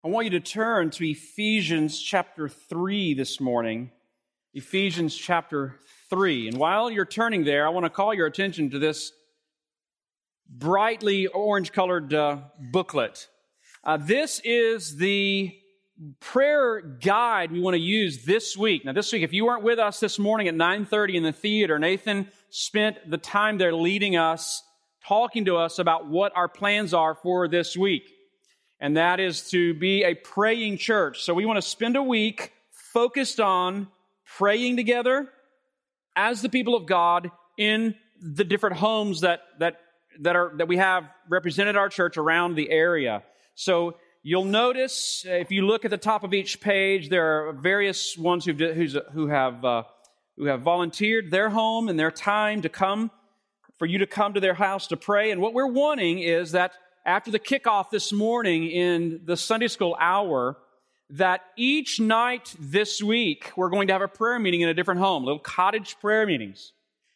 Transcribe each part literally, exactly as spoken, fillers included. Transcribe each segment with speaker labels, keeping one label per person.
Speaker 1: I want you to turn to Ephesians chapter three this morning. Ephesians chapter three. And while you're turning there, I want to call your attention to this brightly orange-colored uh, booklet. Uh, this is the prayer guide we want to use this week. Now, this week, if you weren't with us this morning at nine thirty in the theater, Nathan spent the time there leading us, talking to us about what our plans are for this week. And that is to be a praying church. So we want to spend a week focused on praying together as the people of God in the different homes that that that are that we have represented our church around the area. So you'll notice if you look at the top of each page, there are various ones who've, who's, who have uh, who have volunteered their home and their time to come for you to come to their house to pray. And what we're wanting is that after the kickoff this morning in the Sunday school hour, that each night this week, we're going to have a prayer meeting in a different home, little cottage prayer meetings.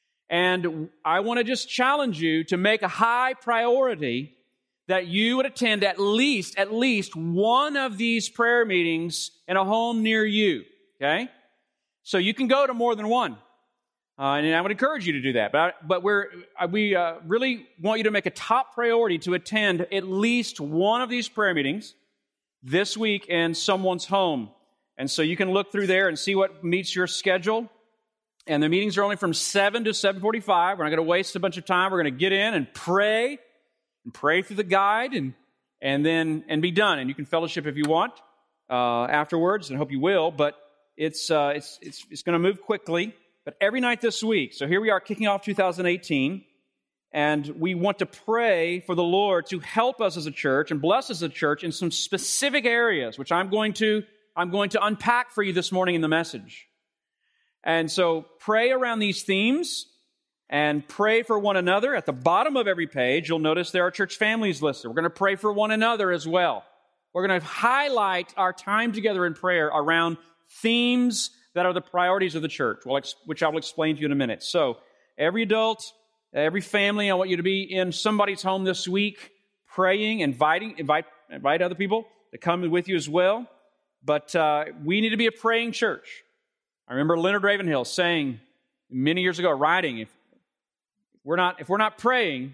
Speaker 1: And I want to just challenge you to make a high priority that you would attend at least, at least one of these prayer meetings in a home near you, okay? So you can go to more than one. Uh, and I would encourage you to do that. But, but we're, we uh, really want you to make a top priority to attend at least one of these prayer meetings this week in someone's home. And so you can look through there and see what meets your schedule. And the meetings are only from seven to seven forty-five. We're not going to waste a bunch of time. We're going to get in and pray and pray through the guide and, and then and be done. And you can fellowship if you want uh, afterwards, and I hope you will. But it's, uh, it's, it's, it's going to move quickly. But every night this week, so here we are kicking off two thousand eighteen, and we want to pray for the Lord to help us as a church and bless us as a church in some specific areas, which I'm going to, I'm going to unpack for you this morning in the message. And so pray around these themes and pray for one another. At the bottom of every page, you'll notice there are church families listed. We're going to pray for one another as well. We're going to highlight our time together in prayer around themes that are the priorities of the church, which I will explain to you in a minute. So every adult, every family, I want you to be in somebody's home this week, praying, inviting, invite, invite other people to come with you as well. But uh, we need to be a praying church. I remember Leonard Ravenhill saying many years ago, writing, if we're not, if we're not praying,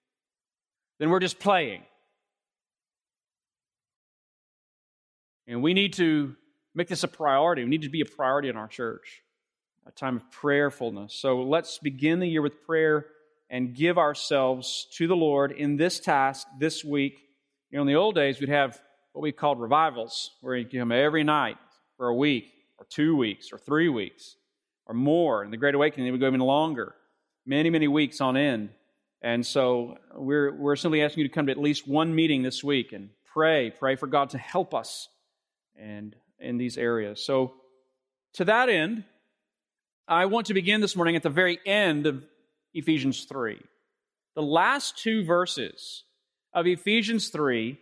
Speaker 1: then we're just playing. And we need to make this a priority. We need to be a priority in our church, a time of prayerfulness. So let's begin the year with prayer and give ourselves to the Lord in this task this week. You know, in the old days, we'd have what we called revivals, where you'd come every night for a week, or two weeks, or three weeks, or more. In the Great Awakening, they would go even longer, many, many weeks on end. And so we're, we're simply asking you to come to at least one meeting this week and pray, pray for God to help us and in these areas. So to that end, I want to begin this morning at the very end of Ephesians three. The last two verses of Ephesians three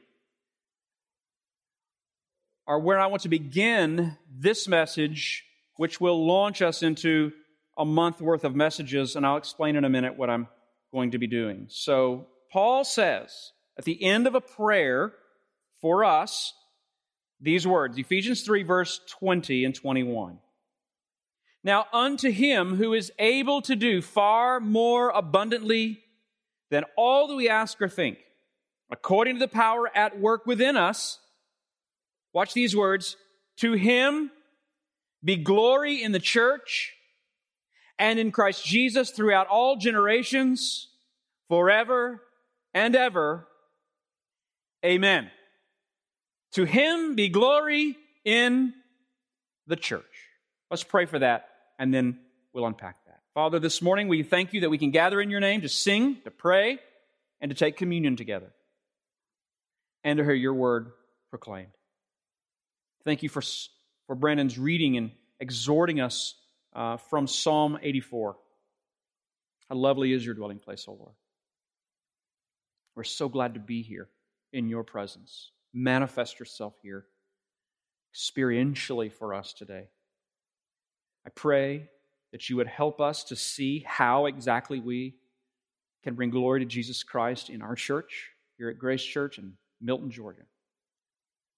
Speaker 1: are where I want to begin this message, which will launch us into a month worth of messages, and I'll explain in a minute what I'm going to be doing. So Paul says at the end of a prayer for us, these words, Ephesians three, verse twenty and twenty-one. Now unto him who is able to do far more abundantly than all that we ask or think, according to the power at work within us, watch these words, to him be glory in the church and in Christ Jesus throughout all generations, forever and ever. Amen. To him be glory in the church. Let's pray for that, and then we'll unpack that. Father, this morning we thank you that we can gather in your name to sing, to pray, and to take communion together, and to hear your word proclaimed. Thank you for, for Brandon's reading and exhorting us uh, from Psalm eighty-four. How lovely is your dwelling place, O Lord. We're so glad to be here in your presence. Manifest yourself here experientially for us today. I pray that you would help us to see how exactly we can bring glory to Jesus Christ in our church, here at Grace Church in Milton, Georgia.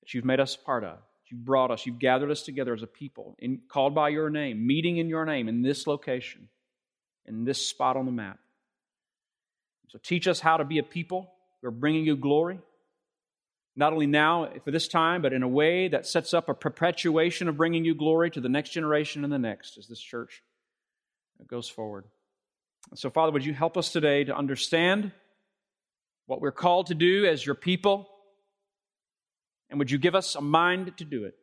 Speaker 1: that you've made us part of. You've brought us, you've gathered us together as a people, in, called by your name, meeting in your name, in this location, in this spot on the map. So teach us how to be a people who are bringing you glory, not only now for this time, but in a way that sets up a perpetuation of bringing you glory to the next generation and the next as this church goes forward. And so, Father, would you help us today to understand what we're called to do as your people, and would you give us a mind to do it?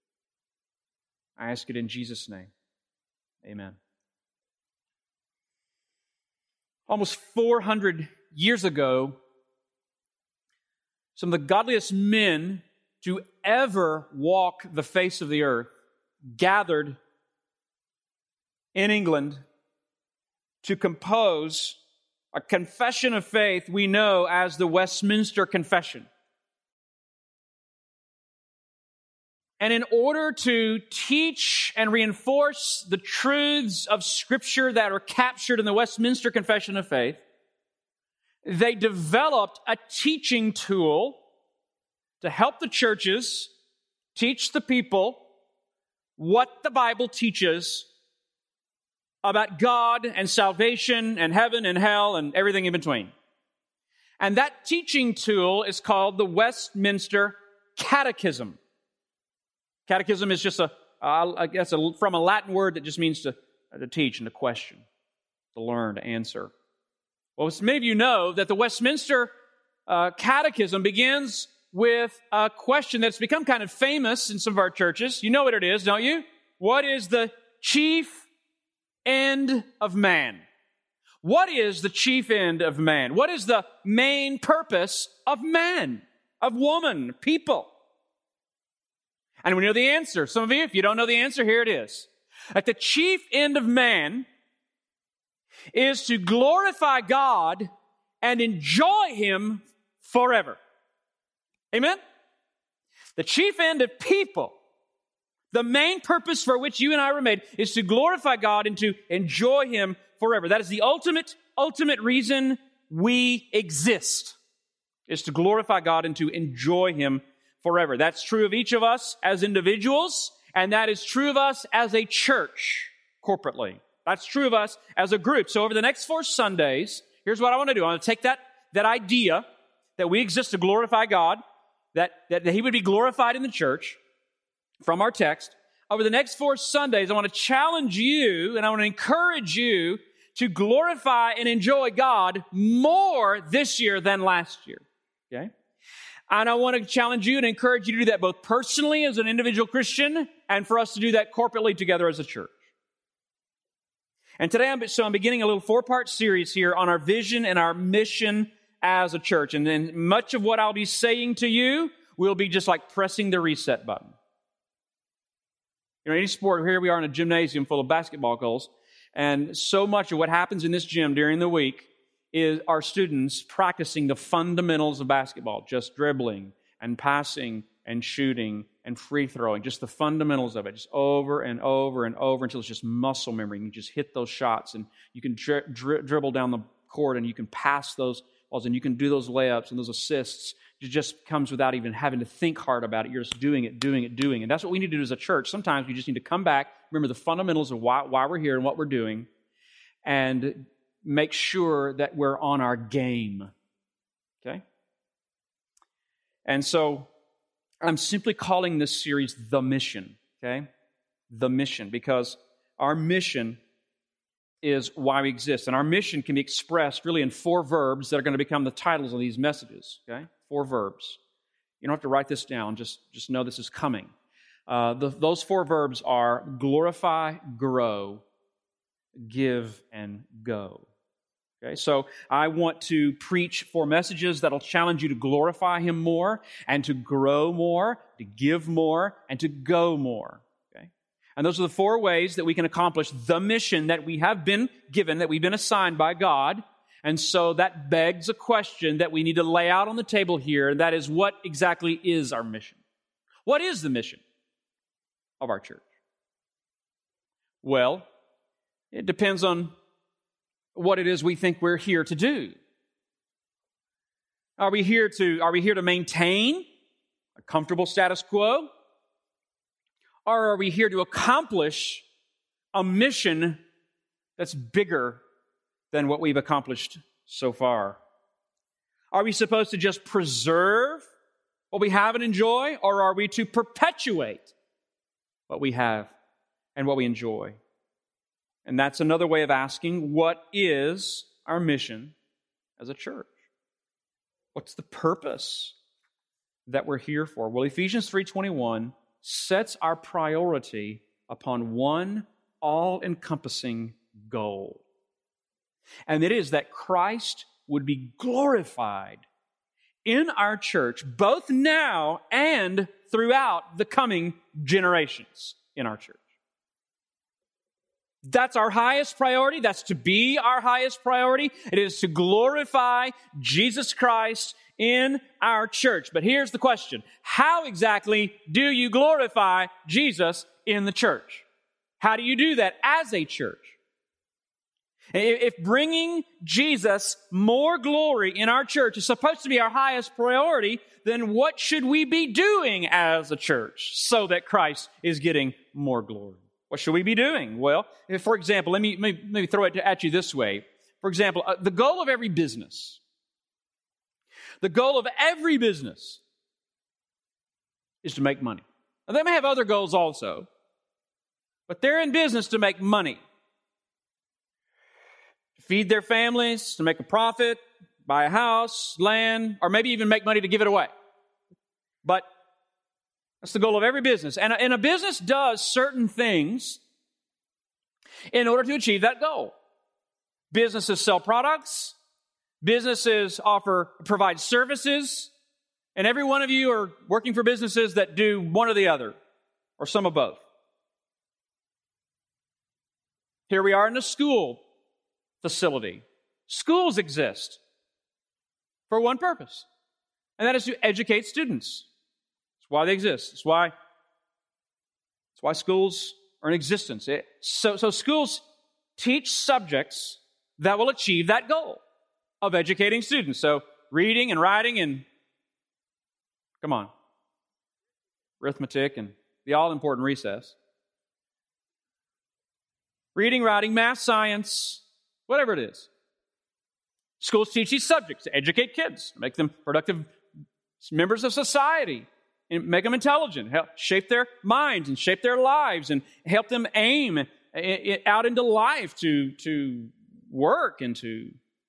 Speaker 1: I ask it in Jesus' name. Amen. Almost four hundred years ago, some of the godliest men to ever walk the face of the earth gathered in England to compose a confession of faith we know as the Westminster Confession. And in order to teach and reinforce the truths of Scripture that are captured in the Westminster Confession of Faith, they developed a teaching tool to help the churches teach the people what the Bible teaches about God and salvation and heaven and hell and everything in between. And that teaching tool is called the Westminster Catechism. Catechism is just a, uh, I guess, a, from a Latin word that just means to, uh, to teach and to question, to learn, to answer. Well, many of you know that the Westminster uh, Catechism begins with a question that's become kind of famous in some of our churches. You know what it is, don't you? What is the chief end of man? What is the chief end of man? What is the main purpose of man, of woman, people? And we know the answer. Some of you, if you don't know the answer, here it is. That the chief end of man is to glorify God and enjoy Him forever. Amen? The chief end of people, the main purpose for which you and I were made, is to glorify God and to enjoy Him forever. That is the ultimate, ultimate reason we exist, is to glorify God and to enjoy Him forever. That's true of each of us as individuals, and that is true of us as a church, corporately. That's true of us as a group. So over the next four Sundays, here's what I want to do. I want to take that, that idea that we exist to glorify God, that, that He would be glorified in the church from our text. Over the next four Sundays, I want to challenge you and I want to encourage you to glorify and enjoy God more this year than last year. Okay? And I want to challenge you and encourage you to do that both personally as an individual Christian and for us to do that corporately together as a church. And today, I'm, so I'm beginning a little four-part series here on our vision and our mission as a church. And then much of what I'll be saying to you will be just like pressing the reset button. You know, any sport, here we are in a gymnasium full of basketball goals, and so much of what happens in this gym during the week is our students practicing the fundamentals of basketball, just dribbling and passing and shooting and free throwing, just the fundamentals of it, just over and over and over until it's just muscle memory. You just hit those shots and you can dri- dri- dribble down the court and you can pass those balls and you can do those layups and those assists. It just comes without even having to think hard about it. You're just doing it, doing it, doing it. And that's what we need to do as a church. Sometimes we just need to come back, remember the fundamentals of why, why we're here and what we're doing, and make sure that we're on our game, okay? And so I'm simply calling this series The Mission, okay? The Mission, because our mission is why we exist. And our mission can be expressed really in four verbs that are going to become the titles of these messages, okay? Four verbs. You don't have to write this down, just, just know this is coming. Uh, the, those four verbs are glorify, grow, give, and go. Okay, so I want to preach four messages that'll challenge you to glorify Him more and to grow more, to give more, and to go more. Okay, and those are the four ways that we can accomplish the mission that we have been given, that we've been assigned by God. And so that begs a question that we need to lay out on the table here, and that is, what exactly is our mission? What is the mission of our church? Well, it depends on what it is we think we're here to do. Are we here to, are we here to maintain a comfortable status quo? Or are we here to accomplish a mission that's bigger than what we've accomplished so far? Are we supposed to just preserve what we have and enjoy, or are we to perpetuate what we have and what we enjoy? And that's another way of asking, what is our mission as a church? What's the purpose that we're here for? Well, Ephesians three twenty-one sets our priority upon one all-encompassing goal. And it is that Christ would be glorified in our church, both now and throughout the coming generations in our church. That's our highest priority. That's to be our highest priority. It is to glorify Jesus Christ in our church. But here's the question. How exactly do you glorify Jesus in the church? How do you do that as a church? If bringing Jesus more glory in our church is supposed to be our highest priority, then what should we be doing as a church so that Christ is getting more glory? What should we be doing? Well, if, for example, let me, let me throw it at you this way. For example, uh, the goal of every business, the goal of every business is to make money. Now, they may have other goals also, but they're in business to make money. To feed their families, to make a profit, buy a house, land, or maybe even make money to give it away. But that's the goal of every business. And a, and a business does certain things in order to achieve that goal. Businesses sell products. Businesses offer, provide services. And every one of you are working for businesses that do one or the other, or some of both. Here we are in a school facility. Schools exist for one purpose, and that is to educate students. That's why they exist. That's why, that's why schools are in existence. It, so, so schools teach subjects that will achieve that goal of educating students. So reading and writing and, come on, arithmetic and the all-important recess. Reading, writing, math, science, whatever it is. Schools teach these subjects to educate kids, make them productive members of society, and make them intelligent, help shape their minds and shape their lives, and help them aim out into life to, to work and to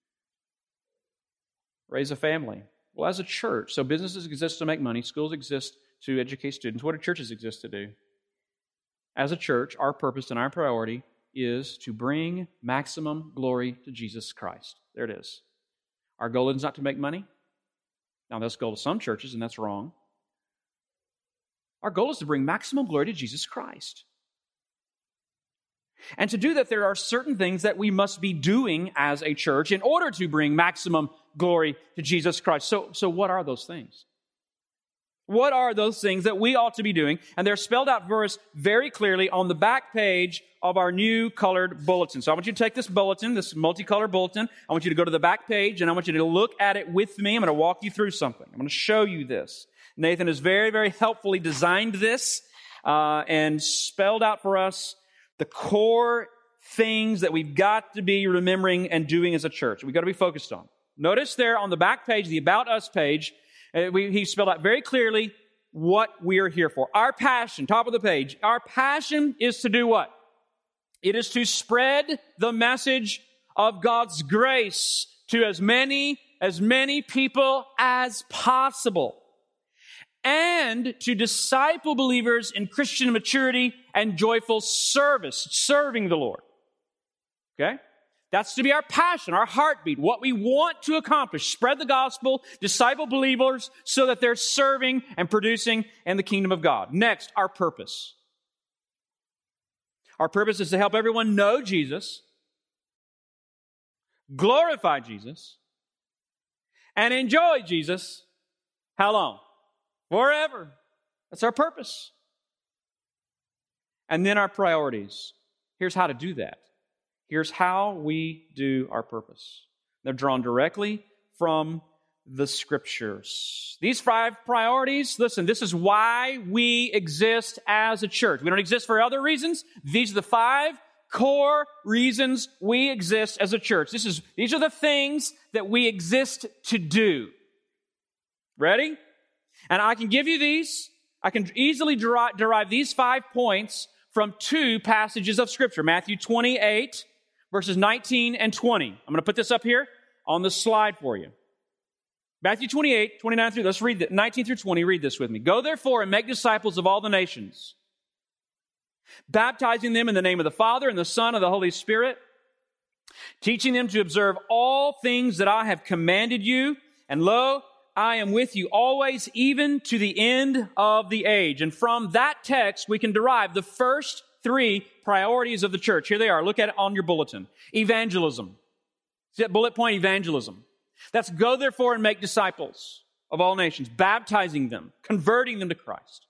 Speaker 1: raise a family. Well, as a church, so businesses exist to make money, schools exist to educate students. What do churches exist to do? As a church, our purpose and our priority is to bring maximum glory to Jesus Christ. There it is. Our goal is not to make money. Now, that's the goal of some churches, and that's wrong. Our goal is to bring maximum glory to Jesus Christ. And to do that, there are certain things that we must be doing as a church in order to bring maximum glory to Jesus Christ. So, so what are those things? What are those things that we ought to be doing? And they're spelled out for us very clearly on the back page of our new colored bulletin. So I want you to take this bulletin, this multicolored bulletin. I want you to go to the back page, and I want you to look at it with me. I'm going to walk you through something. I'm going to show you this. Nathan has very, very helpfully designed this uh, and spelled out for us the core things that we've got to be remembering and doing as a church. We've got to be focused on. Notice there on the back page, the About Us page, uh, we, he spelled out very clearly what we are here for. Our passion, top of the page, our passion is to do what? It is to spread the message of God's grace to as many, as many people as possible, and to disciple believers in Christian maturity and joyful service, serving the Lord. Okay? That's to be our passion, our heartbeat, what we want to accomplish. Spread the gospel, disciple believers so that they're serving and producing in the kingdom of God. Next, our purpose. Our purpose is to help everyone know Jesus, glorify Jesus, and enjoy Jesus. How long? Forever. That's our purpose. And then our priorities. Here's how to do that. Here's how we do our purpose. They're drawn directly from the Scriptures. These five priorities, listen, this is why we exist as a church. We don't exist for other reasons. These are the five core reasons we exist as a church. This is, these are the things that we exist to do. Ready? And I can give you these. I can easily derive, derive these five points from two passages of Scripture. Matthew twenty-eight, verses nineteen and twenty. I'm going to put this up here on the slide for you. Matthew twenty-eight, twenty-nine through, let's read that, nineteen through twenty, read this with me. Go therefore and make disciples of all the nations, baptizing them in the name of the Father and the Son and the Holy Spirit, teaching them to observe all things that I have commanded you, and lo, I am with you always, even to the end of the age. And from that text, we can derive the first three priorities of the church. Here they are. Look at it on your bulletin. Evangelism. See that bullet point? Evangelism. That's go therefore and make disciples of all nations, baptizing them, converting them to Christ.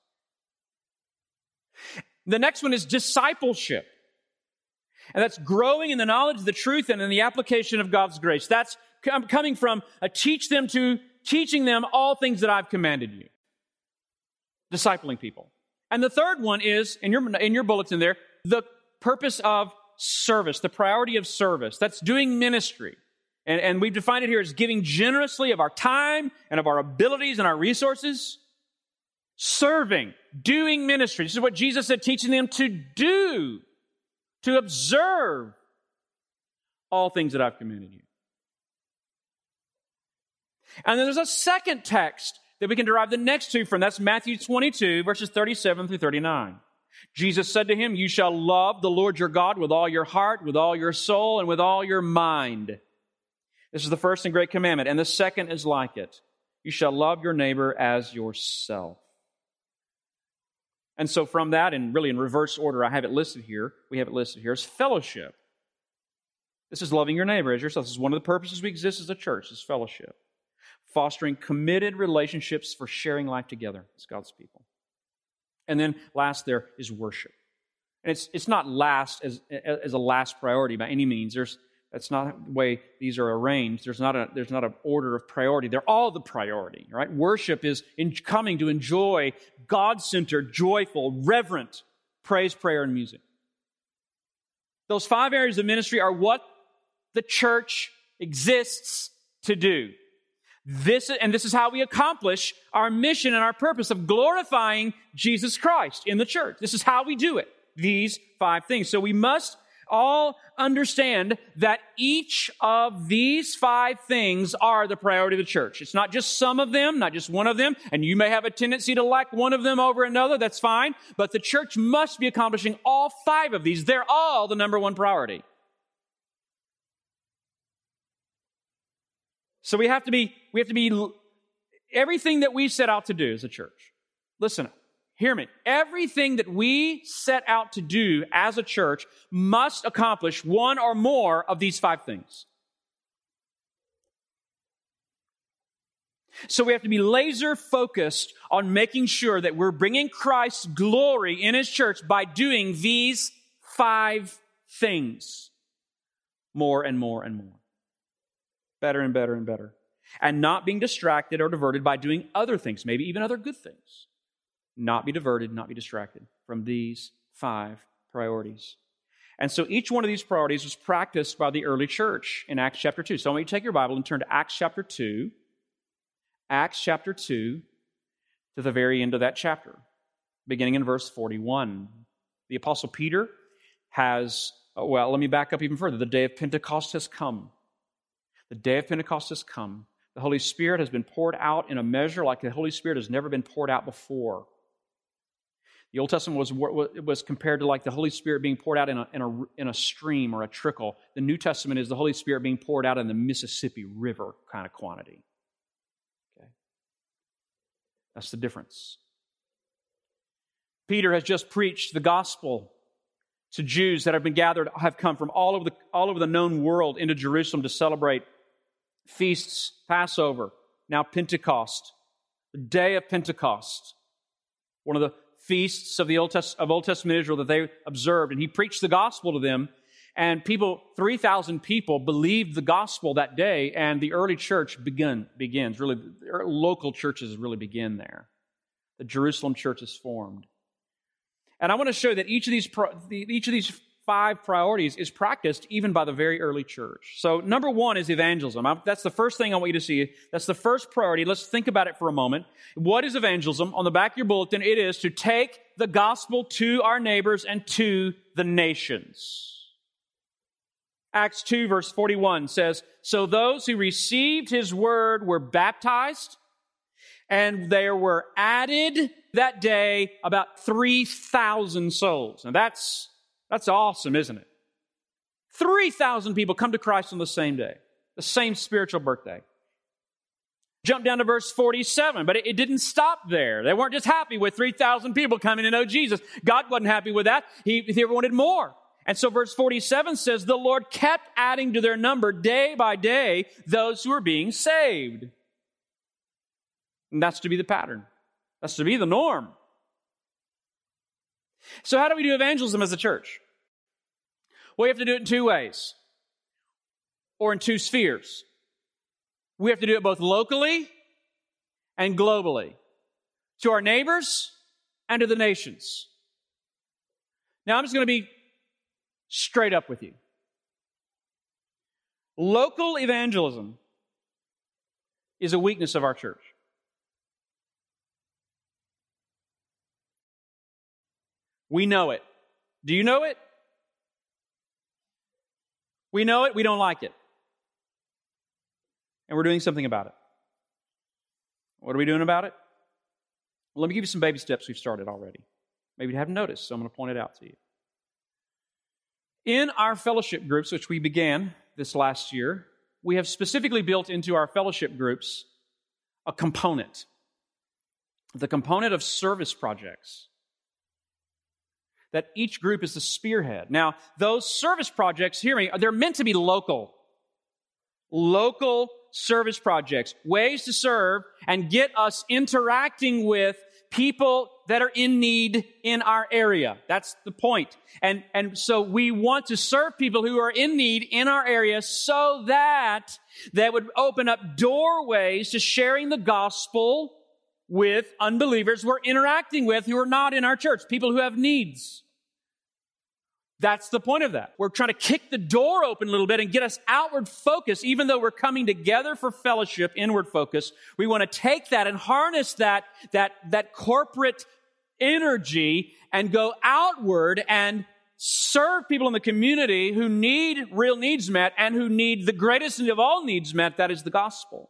Speaker 1: The next one is discipleship. And that's growing in the knowledge of the truth and in the application of God's grace. That's coming from a teach them to teaching them all things that I've commanded you. Discipling people. And the third one is, in your, in your bulletin there, the purpose of service, the priority of service. That's doing ministry. And, and we've defined it here as giving generously of our time and of our abilities and our resources. Serving, doing ministry. This is what Jesus said, teaching them to do, to observe all things that I've commanded you. And then there's a second text that we can derive the next two from. That's Matthew twenty-two, verses thirty-seven through thirty-nine. Jesus said to him, you shall love the Lord your God with all your heart, with all your soul, and with all your mind. This is the first and great commandment. And the second is like it. You shall love your neighbor as yourself. And so from that, and really in reverse order, I have it listed here. We have it listed here as fellowship. This is loving your neighbor as yourself. This is one of the purposes we exist as a church, is fellowship. Fostering committed relationships for sharing life together as God's people. And then last there is worship. And it's it's not last as, as a last priority by any means. There's That's not the way these are arranged. There's not a there's not an order of priority. They're all the priority, right? Worship is in coming to enjoy God-centered, joyful, reverent praise, prayer, and music. Those five areas of ministry are what the church exists to do. This and this is how we accomplish our mission and our purpose of glorifying Jesus Christ in the church. This is how we do it. These five things. So we must all understand that each of these five things are the priority of the church. It's not just some of them, not just one of them, and you may have a tendency to like one of them over another, that's fine, but the church must be accomplishing all five of these. They're all the number one priority. So we have to be, we have to be, everything that we set out to do as a church. Listen, hear me. Everything that we set out to do as a church must accomplish one or more of these five things. So we have to be laser focused on making sure that we're bringing Christ's glory in His church by doing these five things. More and more and more. Better and better and better. And not being distracted or diverted by doing other things, maybe even other good things. Not be diverted, not be distracted from these five priorities. And so each one of these priorities was practiced by the early church in Acts chapter two. So I want you to take your Bible and turn to Acts chapter two. Acts chapter two, to the very end of that chapter, beginning in verse forty-one. The Apostle Peter has, well, let me back up even further. The day of Pentecost has come. The day of Pentecost has come. The Holy Spirit has been poured out in a measure like the Holy Spirit has never been poured out before. The Old Testament was, was compared to like the Holy Spirit being poured out in a, in, a, in a stream or a trickle. The New Testament is the Holy Spirit being poured out in the Mississippi River kind of quantity. Okay? That's the difference. Peter has just preached the gospel to Jews that have been gathered, have come from all over the, all over the known world into Jerusalem to celebrate feasts, Passover, now Pentecost, the day of Pentecost, one of the feasts of the Old, Test- of Old Testament Israel that they observed. And he preached the gospel to them. And people, three thousand people believed the gospel that day, and the early church begun, begins. Really, local churches really begin there. The Jerusalem church is formed. And I want to show that each of these each of these five priorities is practiced even by the very early church. So number one is evangelism. That's the first thing I want you to see. That's the first priority. Let's think about it for a moment. What is evangelism? On the back of your bulletin, it is to take the gospel to our neighbors and to the nations. Acts two verse forty-one says, "So those who received his word were baptized, and there were added that day about three thousand souls." Now that's That's awesome, isn't it? three thousand people come to Christ on the same day, the same spiritual birthday. Jump down to verse forty-seven, but it, it didn't stop there. They weren't just happy with three thousand people coming to know Jesus. God wasn't happy with that. He, he wanted more. And so verse forty-seven says, "The Lord kept adding to their number day by day those who were being saved." And that's to be the pattern. That's to be the norm. So how do we do evangelism as a church? Well, we have to do it in two ways, or in two spheres. We have to do it both locally and globally, to our neighbors and to the nations. Now, I'm just going to be straight up with you. Local evangelism is a weakness of our church. We know it. Do you know it? We know it. We don't like it. And we're doing something about it. What are we doing about it? Well, let me give you some baby steps we've started already. Maybe you haven't noticed, so I'm going to point it out to you. In our fellowship groups, which we began this last year, we have specifically built into our fellowship groups a component. The component of service projects. That each group is the spearhead. Now, those service projects, hear me, they're meant to be local. Local service projects. Ways to serve and get us interacting with people that are in need in our area. That's the point. And, and so we want to serve people who are in need in our area so that that would open up doorways to sharing the gospel with unbelievers we're interacting with who are not in our church, people who have needs. That's the point of that. We're trying to kick the door open a little bit and get us outward focus. Even though we're coming together for fellowship, inward focus, we want to take that and harness that, that, that corporate energy and go outward and serve people in the community who need real needs met and who need the greatest of all needs met, that is the gospel.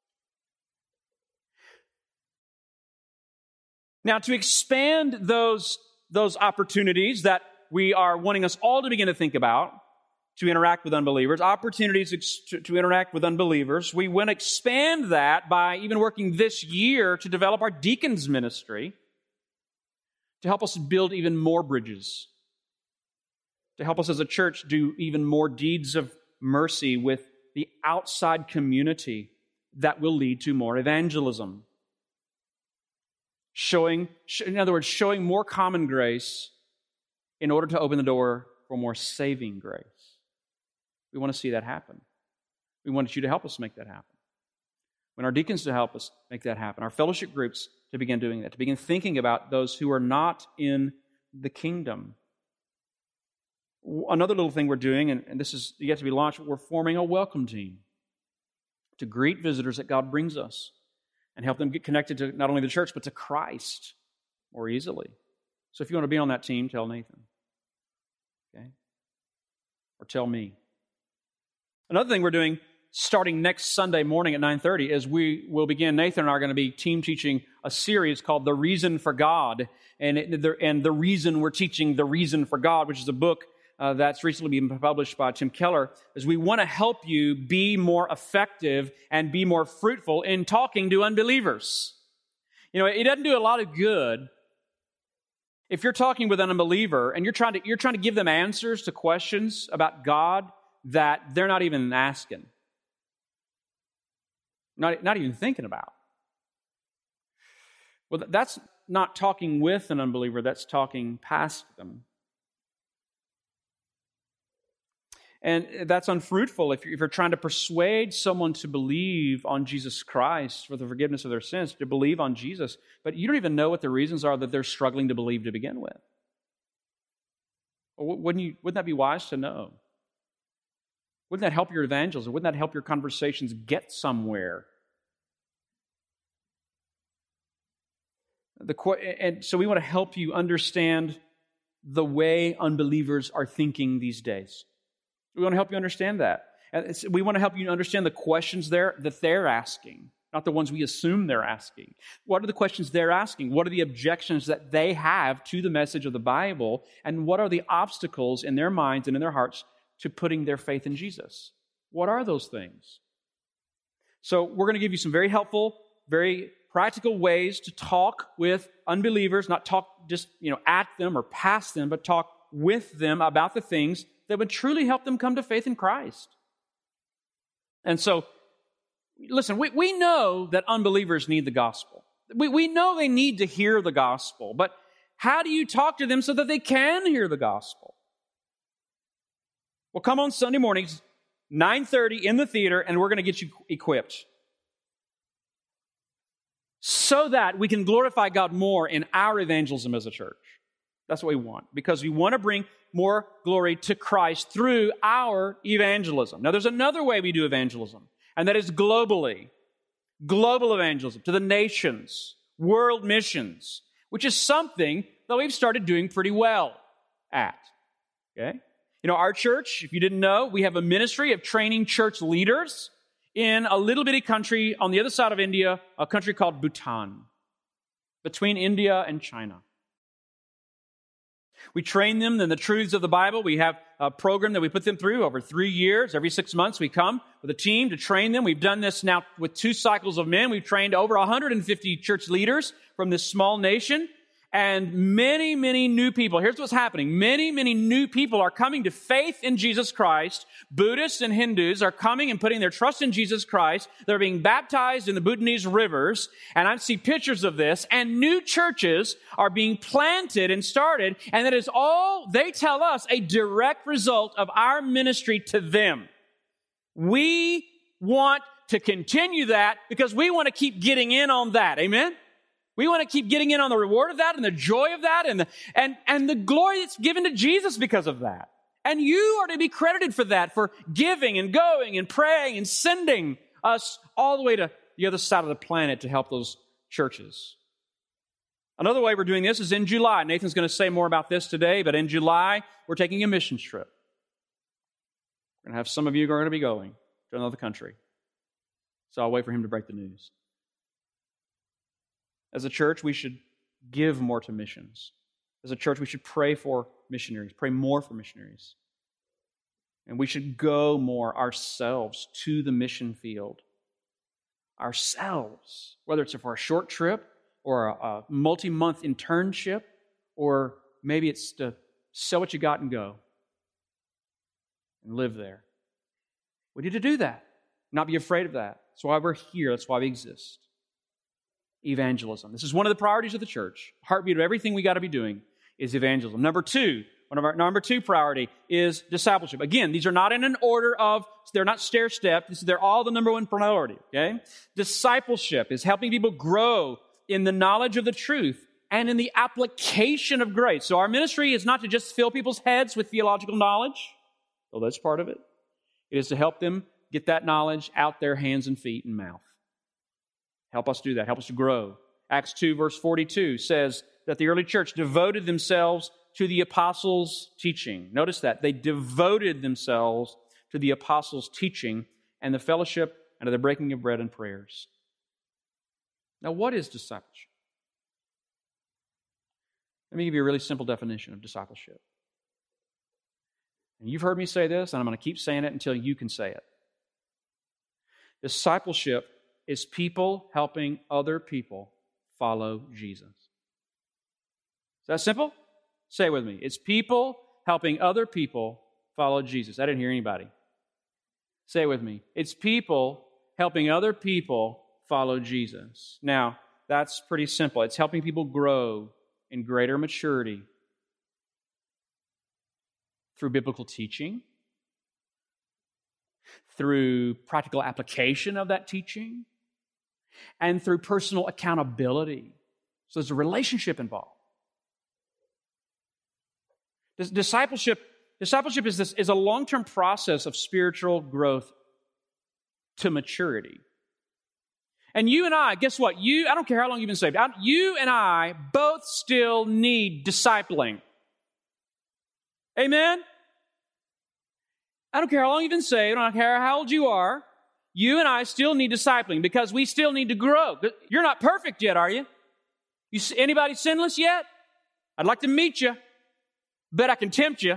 Speaker 1: Now, to expand those, those opportunities that we are wanting us all to begin to think about, to interact with unbelievers, opportunities ex- to, to interact with unbelievers, we want to expand that by even working this year to develop our deacons ministry, to help us build even more bridges, to help us as a church do even more deeds of mercy with the outside community that will lead to more evangelism. Showing, in other words, showing more common grace in order to open the door for more saving grace. We want to see that happen. We want you to help us make that happen. We want our deacons to help us make that happen. Our fellowship groups to begin doing that, to begin thinking about those who are not in the kingdom. Another little thing we're doing, and, and this is yet to be launched, we're forming a welcome team to greet visitors that God brings us and help them get connected to not only the church, but to Christ more easily. So if you want to be on that team, tell Nathan. Okay? Or tell me. Another thing we're doing starting next Sunday morning at nine thirty is we will begin, Nathan and I are going to be team teaching a series called The Reason for God. And, it, the, and the reason we're teaching The Reason for God, which is a book uh, that's recently been published by Tim Keller, is we want to help you be more effective and be more fruitful in talking to unbelievers. You know, it doesn't do a lot of good if you're talking with an unbeliever and you're trying to you're trying to give them answers to questions about God that they're not even asking, not, not even thinking about. Well, that's not talking with an unbeliever, that's talking past them. And that's unfruitful if you're, if you're trying to persuade someone to believe on Jesus Christ for the forgiveness of their sins, to believe on Jesus, but you don't even know what the reasons are that they're struggling to believe to begin with. Well, wouldn't you, wouldn't that be wise to know? Wouldn't that help your evangelism? Wouldn't that help your conversations get somewhere? The, and so we want to help you understand the way unbelievers are thinking these days. We want to help you understand that. And we want to help you understand the questions there that they're asking, not the ones we assume they're asking. What are the questions they're asking? What are the objections that they have to the message of the Bible? And what are the obstacles in their minds and in their hearts to putting their faith in Jesus? What are those things? So we're going to give you some very helpful, very practical ways to talk with unbelievers, not talk just, you know, at them or past them, but talk with them about the things that would truly help them come to faith in Christ. And so, listen, we, we know that unbelievers need the gospel. We, we know they need to hear the gospel, but how do you talk to them so that they can hear the gospel? Well, come on Sunday mornings, nine thirty in the theater, and we're going to get you equipped so that we can glorify God more in our evangelism as a church. That's what we want, because we want to bring more glory to Christ through our evangelism. Now, there's another way we do evangelism, and that is globally. Global evangelism to the nations, world missions, which is something that we've started doing pretty well at. Okay? You know, our church, if you didn't know, we have a ministry of training church leaders in a little bitty country on the other side of India, a country called Bhutan, between India and China. We train them in the truths of the Bible. We have a program that we put them through over three years. Every six months we come with a team to train them. We've done this now with two cycles of men. We've trained over one hundred fifty church leaders from this small nation. And many, many new people. Here's what's happening. Many, many new people are coming to faith in Jesus Christ. Buddhists and Hindus are coming and putting their trust in Jesus Christ. They're being baptized in the Bhutanese rivers. And I see pictures of this. And new churches are being planted and started. And that is all, they tell us, a direct result of our ministry to them. We want to continue that because we want to keep getting in on that. Amen? We want to keep getting in on the reward of that and the joy of that and the, and, and the glory that's given to Jesus because of that. And you are to be credited for that, for giving and going and praying and sending us all the way to the other side of the planet to help those churches. Another way we're doing this is in July. Nathan's going to say more about this today, but in July, we're taking a mission trip. We're going to have some of you who are going to be going to another country. So I'll wait for him to break the news. As a church, we should give more to missions. As a church, we should pray for missionaries, pray more for missionaries. And we should go more ourselves to the mission field. Ourselves, whether it's for a short trip or a, a multi-month internship, or maybe it's to sell what you got and go and live there. We need to do that, not be afraid of that. That's why we're here. That's why we exist. Evangelism. This is one of the priorities of the church. Heartbeat of everything we got to be doing is evangelism. Number two, one of our number two priority is discipleship. Again, these are not in an order of, they're not stair-step. This, they're all the number one priority, okay? Discipleship is helping people grow in the knowledge of the truth and in the application of grace. So our ministry is not to just fill people's heads with theological knowledge, though that's part of it. It is to help them get that knowledge out their hands and feet and mouth. Help us do that. Help us to grow. Acts two, verse forty-two says that the early church devoted themselves to the apostles' teaching. Notice that. They devoted themselves to the apostles' teaching and the fellowship and to the breaking of bread and prayers. Now, what is discipleship? Let me give you a really simple definition of discipleship. And you've heard me say this, and I'm going to keep saying it until you can say it. Discipleship is people helping other people follow Jesus. Is that simple? Say it with me. It's people helping other people follow Jesus. I didn't hear anybody. Say it with me. It's people helping other people follow Jesus. Now, that's pretty simple. It's helping people grow in greater maturity through biblical teaching, through practical application of that teaching, and through personal accountability. So there's a relationship involved. This discipleship, discipleship is, this, is a long-term process of spiritual growth to maturity. And you and I, guess what? You, I don't care how long you've been saved, I, you and I both still need discipling. Amen? I don't care how long you've been saved, I don't care how old you are, you and I still need discipling because we still need to grow. You're not perfect yet, are you? You anybody sinless yet? I'd like to meet you. Bet I can tempt you.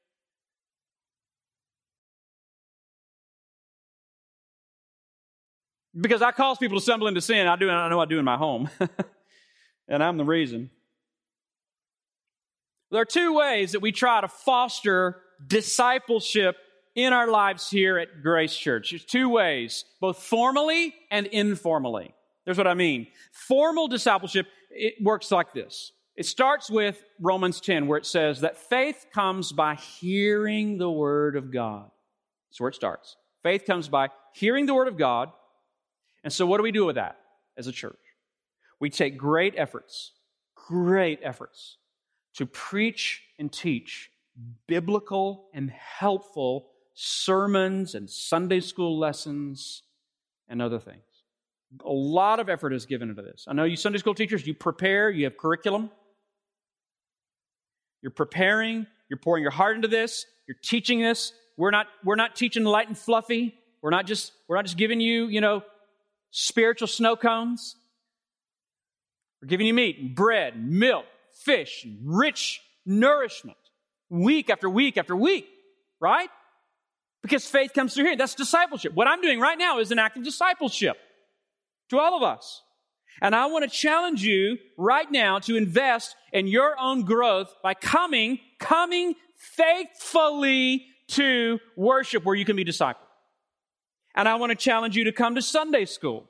Speaker 1: Because I cause people to stumble into sin. I do, I know I do in my home. And I'm the reason. There are two ways that we try to foster discipleship in our lives here at Grace Church. There's two ways, both formally and informally. Here's what I mean. Formal discipleship, it works like this. It starts with Romans ten, where it says that faith comes by hearing the Word of God. That's where it starts. Faith comes by hearing the Word of God. And so what do we do with that as a church? We take great efforts, great efforts to preach and teach biblical and helpful sermons and Sunday school lessons and other things. A lot of effort is given into this. I know you Sunday school teachers, you prepare, you have curriculum. You're preparing, you're pouring your heart into this, you're teaching this. We're not, we're not teaching light and fluffy. We're not just, we're not just giving you, you know, spiritual snow cones. We're giving you meat and bread, and milk, fish, and rich nourishment, week after week after week, right? Because faith comes through hearing. That's discipleship. What I'm doing right now is an act of discipleship to all of us. And I want to challenge you right now to invest in your own growth by coming, coming faithfully to worship where you can be discipled. And I want to challenge you to come to Sunday school.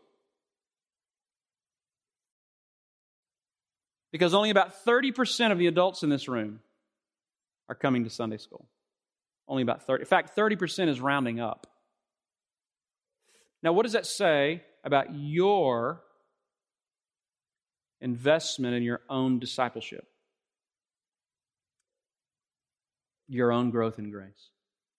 Speaker 1: Because only about thirty percent of the adults in this room are coming to Sunday school. Only about thirty. In fact, thirty percent is rounding up. Now, what does that say about your investment in your own discipleship? Your own growth in grace.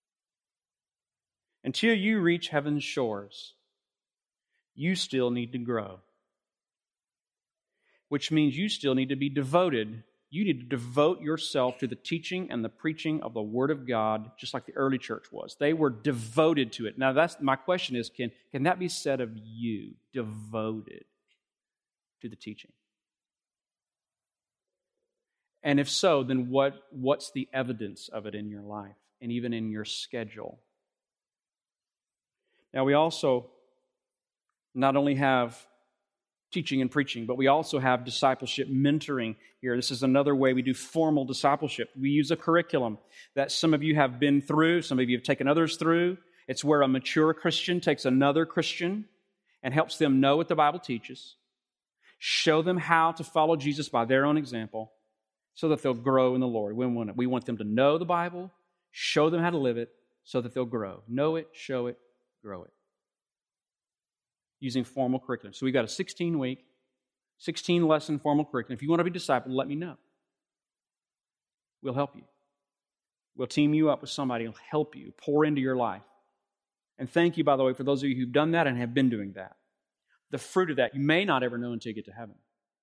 Speaker 1: Until you reach heaven's shores, you still need to grow. Which means you still need to be devoted. You need to devote yourself to the teaching and the preaching of the Word of God, just like the early church was. They were devoted to it. Now, that's my question is, can, can that be said of you? Devoted to the teaching. And if so, then what, what's the evidence of it in your life and even in your schedule? Now, we also not only have teaching and preaching, but we also have discipleship mentoring here. This is another way we do formal discipleship. We use a curriculum that some of you have been through, some of you have taken others through. It's where a mature Christian takes another Christian and helps them know what the Bible teaches, show them how to follow Jesus by their own example so that they'll grow in the Lord. We want, we want them to know the Bible, show them how to live it so that they'll grow. Know it, show it, grow it. Using formal curriculum. So we've got a sixteen-week, sixteen-lesson formal curriculum. If you want to be discipled, let me know. We'll help you. We'll team you up with somebody who'll help you, pour into your life. And thank you, by the way, for those of you who've done that and have been doing that. The fruit of that you may not ever know until you get to heaven.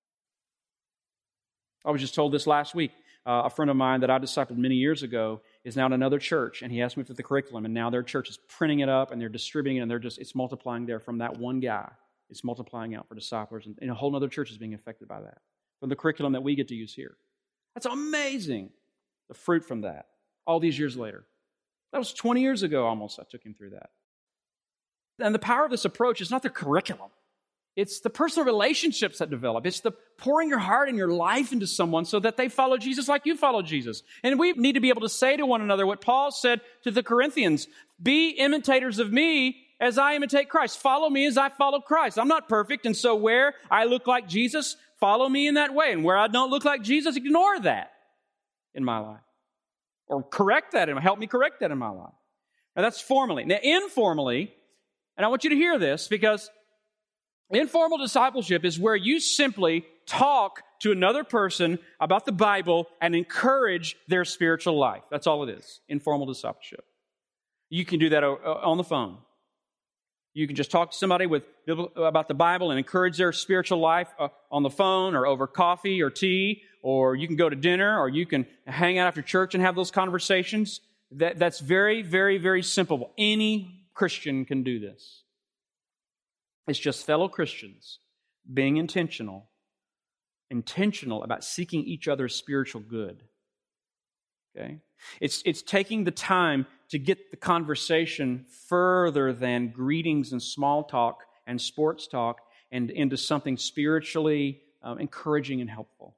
Speaker 1: I was just told this last week. Uh, a friend of mine that I discipled many years ago is now in another church, and he asked me for the curriculum, and now their church is printing it up, and they're distributing it, and they're just, it's multiplying there from that one guy. It's multiplying out for disciplers, and, and a whole other church is being affected by that, from the curriculum that we get to use here. That's amazing, the fruit from that, all these years later. That was twenty years ago almost I took him through that. And the power of this approach is not the curriculum. It's the personal relationships that develop. It's the pouring your heart and your life into someone so that they follow Jesus like you follow Jesus. And we need to be able to say to one another what Paul said to the Corinthians, be imitators of me as I imitate Christ. Follow me as I follow Christ. I'm not perfect, and so where I look like Jesus, follow me in that way. And where I don't look like Jesus, ignore that in my life. Or correct that and help me correct that in my life. Now, that's formally. Now, informally, and I want you to hear this, because informal discipleship is where you simply talk to another person about the Bible and encourage their spiritual life. That's all it is, informal discipleship. You can do that on the phone. You can just talk to somebody with about the Bible and encourage their spiritual life on the phone or over coffee or tea, or you can go to dinner, or you can hang out after church and have those conversations. That, that's very, very, very simple. Any Christian can do this. It's just fellow Christians being intentional, intentional about seeking each other's spiritual good. Okay? It's, it's taking the time to get the conversation further than greetings and small talk and sports talk and into something spiritually um, encouraging and helpful.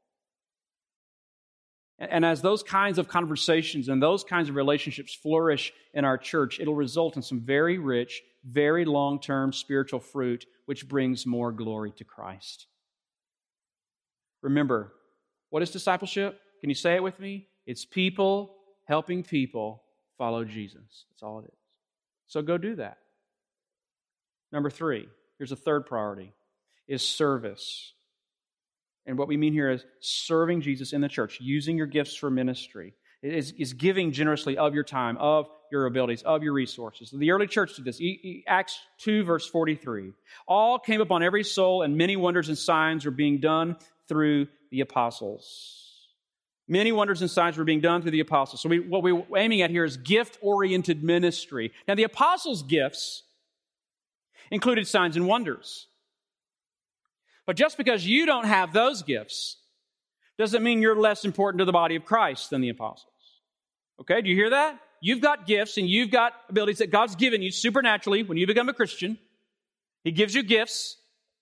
Speaker 1: And, and as those kinds of conversations and those kinds of relationships flourish in our church, it'll result in some very rich, very long-term spiritual fruit, which brings more glory to Christ. Remember, what is discipleship? Can you say it with me? It's people helping people follow Jesus. That's all it is. So go do that. Number three, here's a third priority, is service. And what we mean here is serving Jesus in the church, using your gifts for ministry. It is, is giving generously of your time, of your abilities, of your resources. The early church did this. Acts two, verse forty-three. All came upon every soul, and many wonders and signs were being done through the apostles. Many wonders and signs were being done through the apostles. So we, what we're aiming at here is gift-oriented ministry. Now, the apostles' gifts included signs and wonders. But just because you don't have those gifts doesn't mean you're less important to the body of Christ than the apostles. Okay, do you hear that? You've got gifts and you've got abilities that God's given you supernaturally when you become a Christian. He gives you gifts.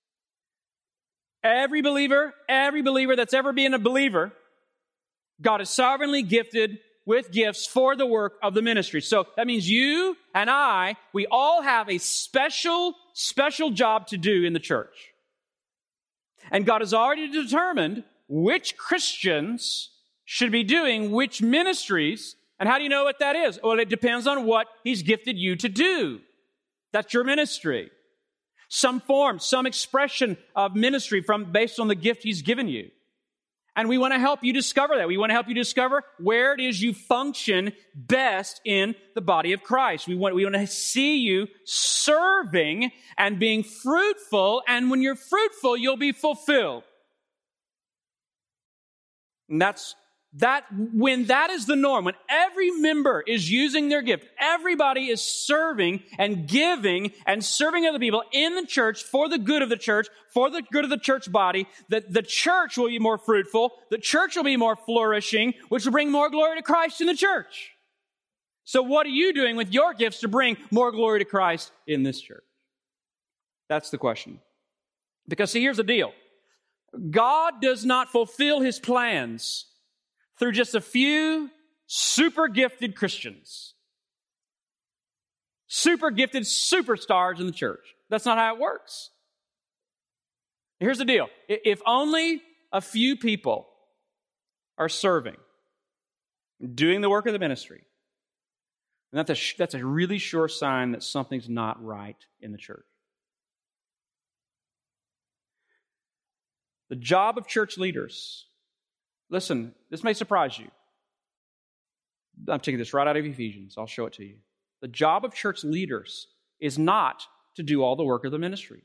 Speaker 1: Every believer, every believer that's ever been a believer, God is sovereignly gifted with gifts for the work of the ministry. So that means you and I, we all have a special, special job to do in the church. And God has already determined which Christians should be doing which ministries. And how do you know what that is? Well, it depends on what He's gifted you to do. That's your ministry. Some form, some expression of ministry from based on the gift He's given you. And we want to help you discover that. We want to help you discover where it is you function best in the body of Christ. We want, we want to see you serving and being fruitful. And when you're fruitful, you'll be fulfilled. And that's that, when that is the norm, when every member is using their gift, everybody is serving and giving and serving other people in the church for the good of the church, for the good of the church body, that the church will be more fruitful, the church will be more flourishing, which will bring more glory to Christ in the church. So what are you doing with your gifts to bring more glory to Christ in this church? That's the question. Because see, here's the deal. God does not fulfill His plans through just a few super gifted Christians. Super gifted superstars in the church. That's not how it works. Here's the deal. If only a few people are serving, doing the work of the ministry, then that's a, that's a really sure sign that something's not right in the church. The job of church leaders, listen, this may surprise you. I'm taking this right out of Ephesians. I'll show it to you. The job of church leaders is not to do all the work of the ministry.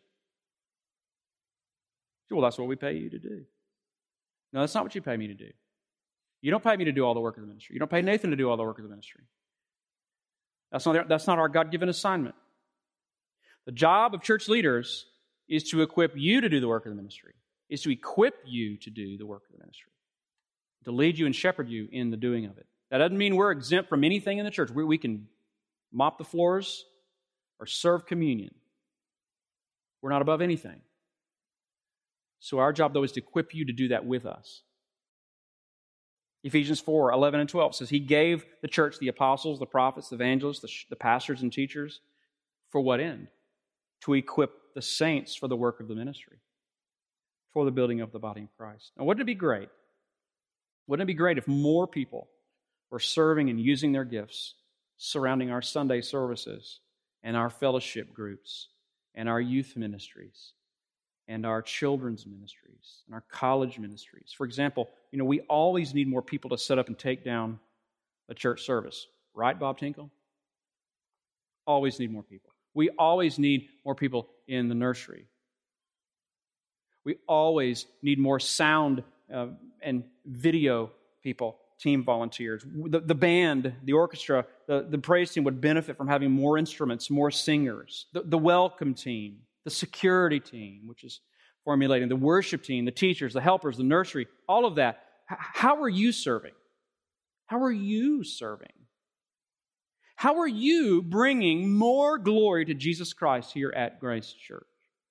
Speaker 1: Well, that's what we pay you to do. No, that's not what you pay me to do. You don't pay me to do all the work of the ministry. You don't pay Nathan to do all the work of the ministry. That's not, that's not our God-given assignment. The job of church leaders is to equip you to do the work of the ministry, is to equip you to do the work of the ministry, to lead you and shepherd you in the doing of it. That doesn't mean we're exempt from anything in the church. We, we can mop the floors or serve communion. We're not above anything. So our job, though, is to equip you to do that with us. Ephesians four, eleven and twelve says, He gave the church the apostles, the prophets, the evangelists, the, the pastors and teachers. For what end? To equip the saints for the work of the ministry, for the building of the body of Christ. Now, wouldn't it be great? Wouldn't it be great if more people were serving and using their gifts surrounding our Sunday services and our fellowship groups and our youth ministries and our children's ministries and our college ministries. For example, you know, we always need more people to set up and take down a church service. Right, Bob Tinkle? Always need more people. We always need more people in the nursery. We always need more sound uh, and video people, team volunteers. The, the band, the orchestra, the, the praise team would benefit from having more instruments, more singers. The, the welcome team, the security team, which is formulating, the worship team, the teachers, the helpers, the nursery, all of that. H- how are you serving? How are you serving? How are you bringing more glory to Jesus Christ here at Grace Church?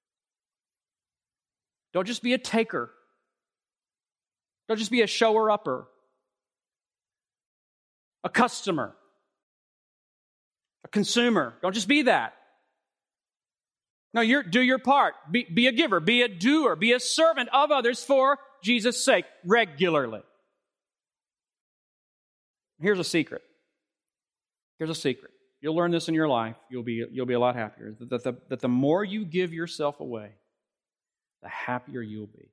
Speaker 1: Don't just be a taker. Don't just be a shower-upper, a customer, a consumer. Don't just be that. No, you're, do your part. Be, be a giver. Be a doer. Be a servant of others for Jesus' sake regularly. Here's a secret. Here's a secret. You'll learn this in your life. You'll be, you'll be a lot happier. That the, that the more you give yourself away, the happier you'll be.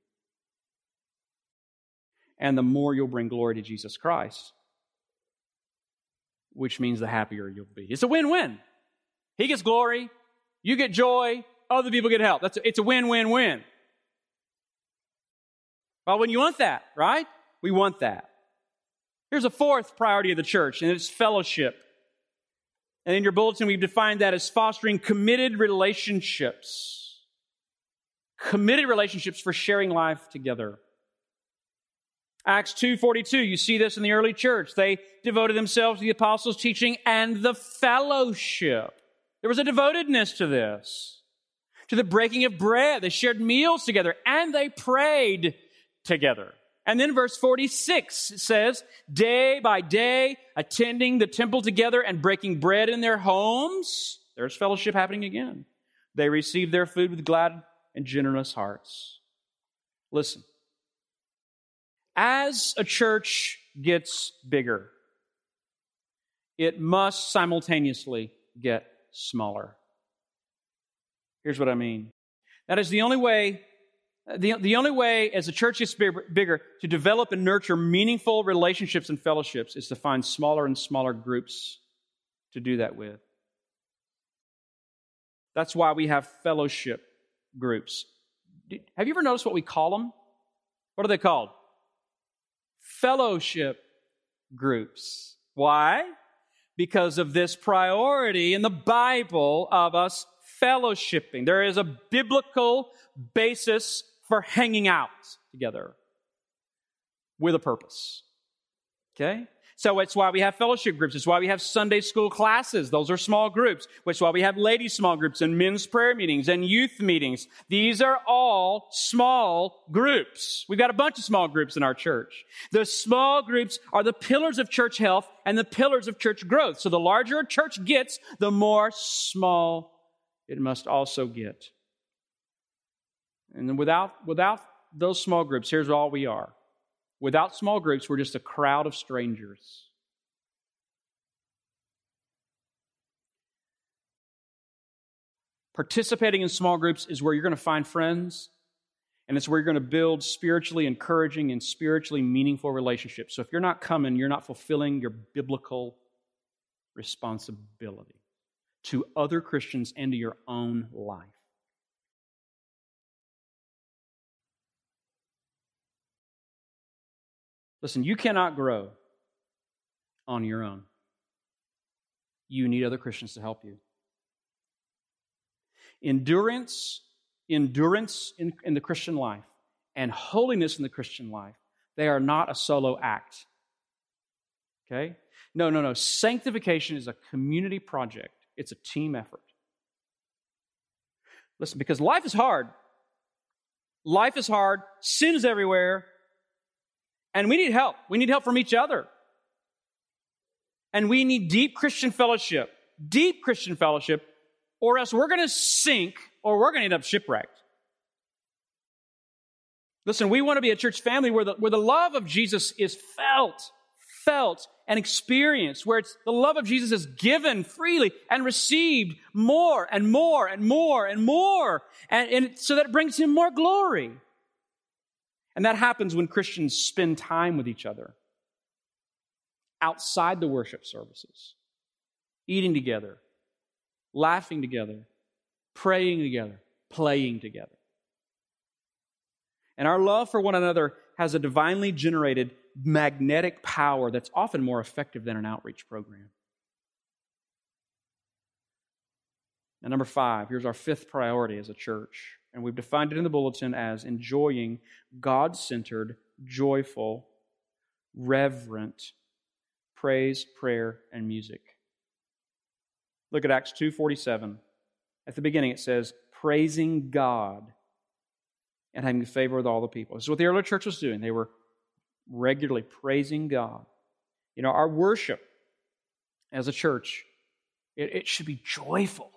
Speaker 1: And the more you'll bring glory to Jesus Christ, which means the happier you'll be. It's a win-win. He gets glory, you get joy, other people get help. That's a, it's a win-win-win. Well, when you want that, right? We want that. Here's a fourth priority of the church, and it's fellowship. And in your bulletin, we've defined that as fostering committed relationships. Committed relationships for sharing life together. Acts two forty-two, you see this in the early church. They devoted themselves to the apostles' teaching and the fellowship. There was a devotedness to this. To the breaking of bread. They shared meals together and they prayed together. And then verse forty-six says, day by day, attending the temple together and breaking bread in their homes. There's fellowship happening again. They received their food with glad and generous hearts. Listen, as a church gets bigger, it must simultaneously get smaller. Here's what I mean. That is the only way The, the only way as a church gets bigger, bigger to develop and nurture meaningful relationships and fellowships is to find smaller and smaller groups to do that with. That's why we have fellowship groups. Have you ever noticed what we call them? What are they called? Fellowship groups. Why? Because of this priority in the Bible of us fellowshipping. There is a biblical basis for hanging out together with a purpose. Okay? So it's why we have fellowship groups. It's why we have Sunday school classes. Those are small groups. It's why we have ladies' small groups and men's prayer meetings and youth meetings. These are all small groups. We've got a bunch of small groups in our church. The small groups are the pillars of church health and the pillars of church growth. So the larger a church gets, the more small it must also get. And without, without those small groups, here's all we are. Without small groups, we're just a crowd of strangers. Participating in small groups is where you're going to find friends, and it's where you're going to build spiritually encouraging and spiritually meaningful relationships. So if you're not coming, you're not fulfilling your biblical responsibility to other Christians and to your own life. Listen, you cannot grow on your own. You need other Christians to help you. Endurance, endurance in, in the Christian life and holiness in the Christian life, they are not a solo act. Okay? No, no, no. Sanctification is a community project. It's a team effort. Listen, because life is hard. Life is hard. Sin is everywhere. And we need help. We need help from each other. And we need deep Christian fellowship. Deep Christian fellowship, or else we're going to sink or we're going to end up shipwrecked. Listen, we want to be a church family where the, where the love of Jesus is felt, felt and experienced, where it's the love of Jesus is given freely and received more and more and more and more, and, and so that it brings Him more glory. And that happens when Christians spend time with each other outside the worship services, eating together, laughing together, praying together, playing together. And our love for one another has a divinely generated magnetic power that's often more effective than an outreach program. Now, number five, here's our fifth priority as a church. And we've defined it in the bulletin as enjoying God-centered, joyful, reverent praise, prayer, and music. Look at Acts two forty-seven. At the beginning it says, praising God and having favor with all the people. This is what the early church was doing. They were regularly praising God. You know, our worship as a church, it, it should be joyful.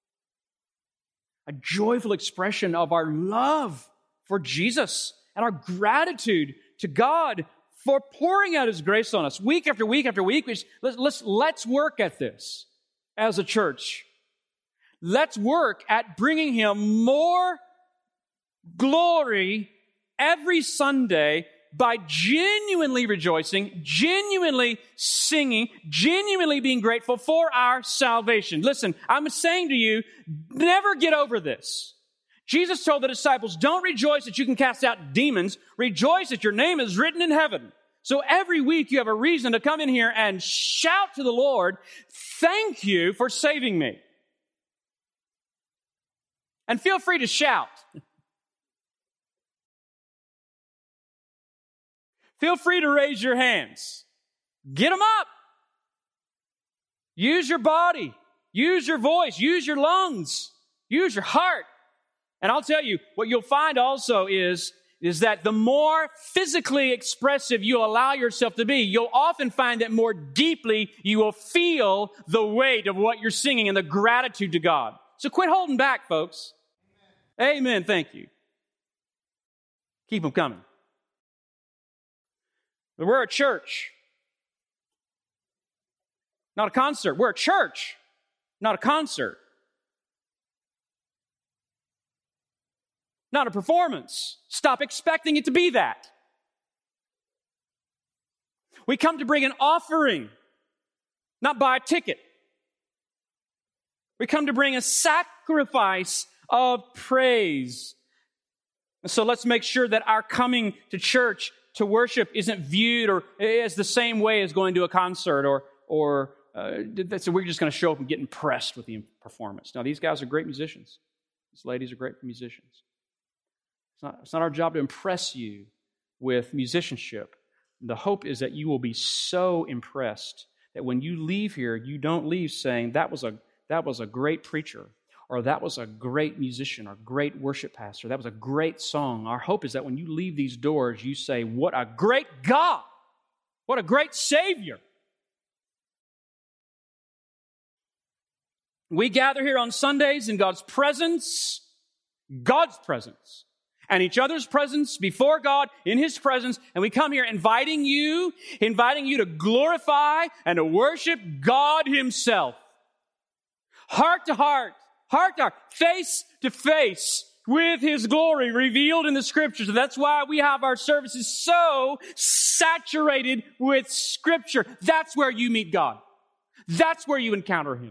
Speaker 1: A joyful expression of our love for Jesus and our gratitude to God for pouring out His grace on us week after week after week. Let's, let's, let's work at this as a church. Let's work at bringing Him more glory every Sunday by genuinely rejoicing, genuinely singing, genuinely being grateful for our salvation. Listen, I'm saying to you, never get over this. Jesus told the disciples, don't rejoice that you can cast out demons. Rejoice that your name is written in heaven. So every week you have a reason to come in here and shout to the Lord, thank you for saving me. And feel free to shout. Feel free to raise your hands. Get them up. Use your body. Use your voice. Use your lungs. Use your heart. And I'll tell you, what you'll find also is, is that the more physically expressive you allow yourself to be, you'll often find that more deeply you will feel the weight of what you're singing and the gratitude to God. So quit holding back, folks. Amen. Amen. Thank you. Keep them coming. We're a church, not a concert. We're a church, not a concert. Not a performance. Stop expecting it to be that. We come to bring an offering, not buy a ticket. We come to bring a sacrifice of praise. So let's make sure that our coming to church to worship isn't viewed or as the same way as going to a concert or or uh, so we're just going to show up and get impressed with the performance. Now, these guys are great musicians. These ladies are great musicians. It's not, it's not our job to impress you with musicianship. The hope is that you will be so impressed that when you leave here, you don't leave saying, that was a that was a great preacher, or that was a great musician, or great worship pastor, that was a great song. Our hope is that when you leave these doors, you say, what a great God! What a great Savior! We gather here on Sundays in God's presence, God's presence, and each other's presence before God, in His presence, and we come here inviting you, inviting you to glorify and to worship God Himself. Heart to heart, heart to heart, face to face with His glory revealed in the Scriptures. That's why we have our services so saturated with Scripture. That's where you meet God. That's where you encounter Him.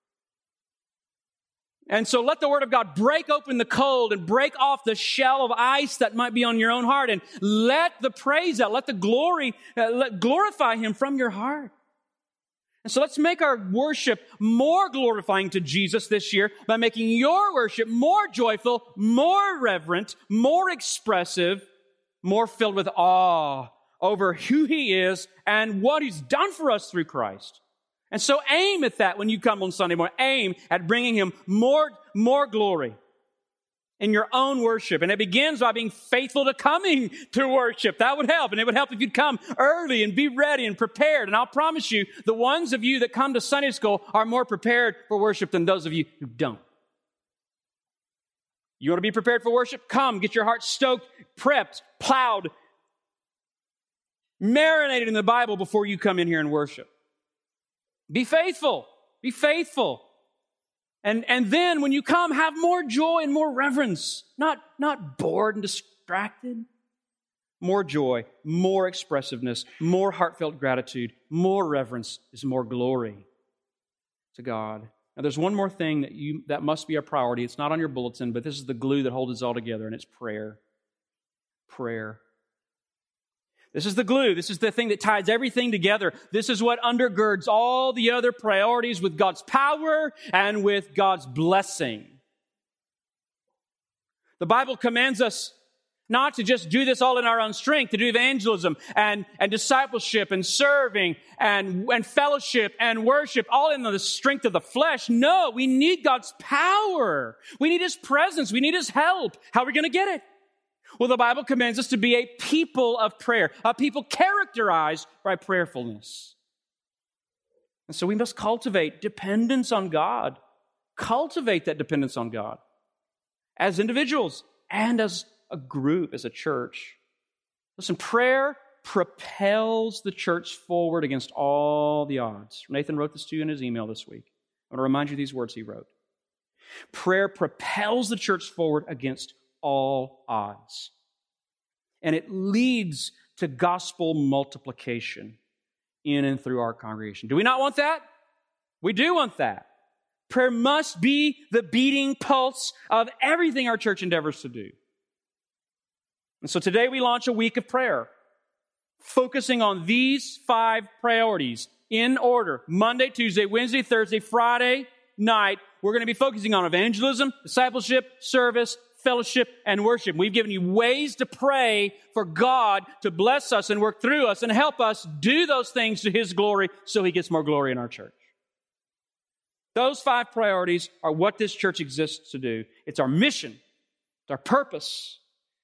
Speaker 1: And so let the Word of God break open the cold and break off the shell of ice that might be on your own heart, and let the praise out, let the glory, uh, let, glorify Him from your heart. And so let's make our worship more glorifying to Jesus this year by making your worship more joyful, more reverent, more expressive, more filled with awe over who He is and what He's done for us through Christ. And so aim at that when you come on Sunday morning. Aim at bringing Him more, more glory in your own worship. And it begins by being faithful to coming to worship. That would help. And it would help if you'd come early and be ready and prepared. And I'll promise you, the ones of you that come to Sunday school are more prepared for worship than those of you who don't. You want to be prepared for worship? Come, get your heart stoked, prepped, plowed, Marinate it in the Bible before you come in here and worship. Be faithful. Be faithful. And, and then when you come, have more joy and more reverence. Not, not bored and distracted. More joy, more expressiveness, more heartfelt gratitude, more reverence is more glory to God. Now there's one more thing that you that must be a priority. It's not on your bulletin, but this is the glue that holds us all together, and it's prayer. Prayer. This is the glue. This is the thing that ties everything together. This is what undergirds all the other priorities with God's power and with God's blessing. The Bible commands us not to just do this all in our own strength, to do evangelism and, and discipleship and serving and, and fellowship and worship, all in the strength of the flesh. No, we need God's power. We need His presence. We need His help. How are we going to get it? Well, the Bible commands us to be a people of prayer, a people characterized by prayerfulness. And so we must cultivate dependence on God. Cultivate that dependence on God as individuals and as a group, as a church. Listen, prayer propels the church forward against all the odds. Nathan wrote this to you in his email this week. I want to remind you of these words he wrote. Prayer propels the church forward against all odds. And it leads to gospel multiplication in and through our congregation. Do we not want that? We do want that. Prayer must be the beating pulse of everything our church endeavors to do. And so today we launch a week of prayer, focusing on these five priorities in order. Monday, Tuesday, Wednesday, Thursday, Friday night, we're going to be focusing on evangelism, discipleship, service, fellowship, and worship. We've given you ways to pray for God to bless us and work through us and help us do those things to His glory so He gets more glory in our church. Those five priorities are what this church exists to do. It's our mission. It's our purpose.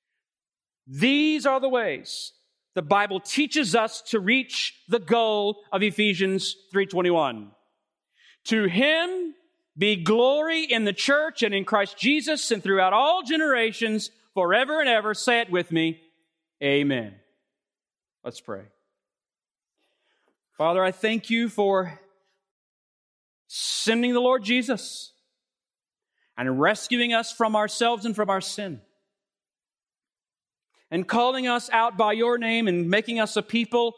Speaker 1: These are the ways the Bible teaches us to reach the goal of Ephesians three twenty-one. To Him be glory in the church and in Christ Jesus and throughout all generations, forever and ever. Say it with me. Amen. Let's pray. Father, I thank You for sending the Lord Jesus and rescuing us from ourselves and from our sin, and calling us out by Your name and making us a people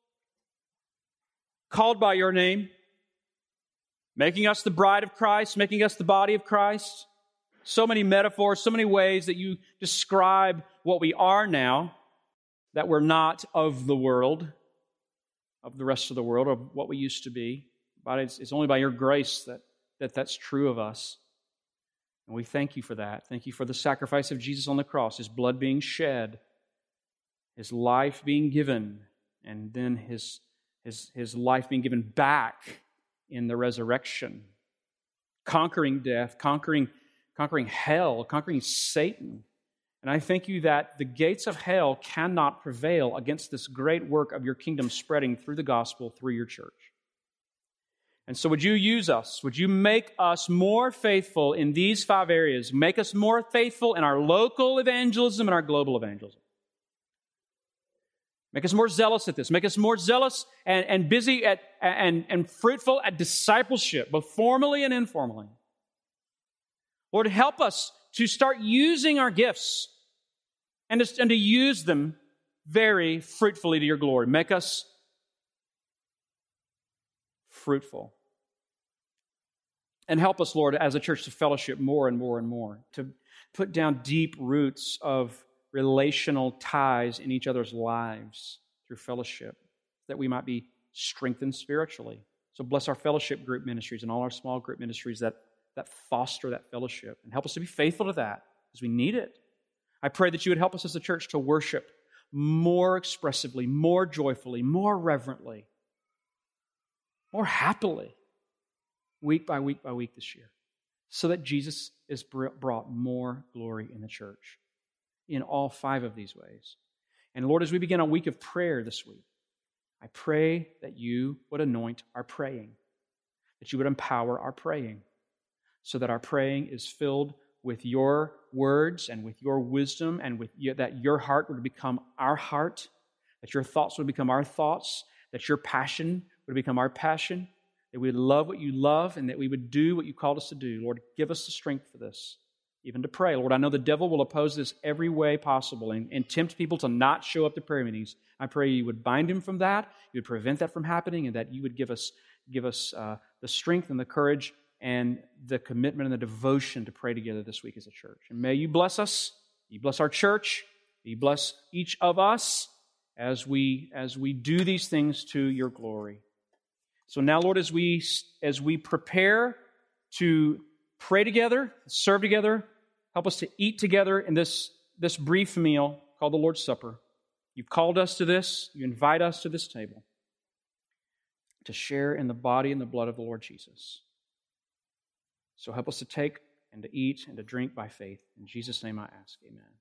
Speaker 1: called by Your name, making us the bride of Christ, making us the body of Christ. So many metaphors, so many ways that You describe what we are now, that we're not of the world, of the rest of the world, of what we used to be. But it's, it's only by Your grace that, that that's true of us. And we thank You for that. Thank You for the sacrifice of Jesus on the cross, His blood being shed, His life being given, and then His, His, His life being given back in the resurrection, conquering death, conquering, conquering hell, conquering Satan. And I thank You that the gates of hell cannot prevail against this great work of Your kingdom spreading through the gospel, through Your church. And so would You use us? Would You make us more faithful in these five areas? Make us more faithful in our local evangelism and our global evangelism. Make us more zealous at this. Make us more zealous and, and busy at and, and fruitful at discipleship, both formally and informally. Lord, help us to start using our gifts and to, and to use them very fruitfully to Your glory. Make us fruitful. And help us, Lord, as a church to fellowship more and more and more, to put down deep roots of relational ties in each other's lives through fellowship, that we might be strengthened spiritually. So bless our fellowship group ministries and all our small group ministries that, that foster that fellowship, and help us to be faithful to that because we need it. I pray that You would help us as a church to worship more expressively, more joyfully, more reverently, more happily, week by week by week this year, so that Jesus is brought more glory in the church in all five of these ways. And Lord, as we begin a week of prayer this week, I pray that You would anoint our praying, that You would empower our praying, so that our praying is filled with Your words and with Your wisdom, and with you, that Your heart would become our heart, that your thoughts would become our thoughts, that your passion would become our passion, that we would love what you love, and that we would do what you called us to do. Lord, give us the strength for this, even to pray. Lord, I know the devil will oppose this every way possible and, and tempt people to not show up to prayer meetings. I pray you would bind him from that, you would prevent that from happening, and that you would give us, give us uh, the strength and the courage and the commitment and the devotion to pray together this week as a church. And may you bless us, you bless our church, you bless each of us as we as we do these things to your glory. So now, Lord, as we as we prepare to pray together, serve together, help us to eat together in this, this brief meal called the Lord's Supper. You've called us to this, you invite us to this table to share in the body and the blood of the Lord Jesus. So help us to take and to eat and to drink by faith. In Jesus' name I ask, amen.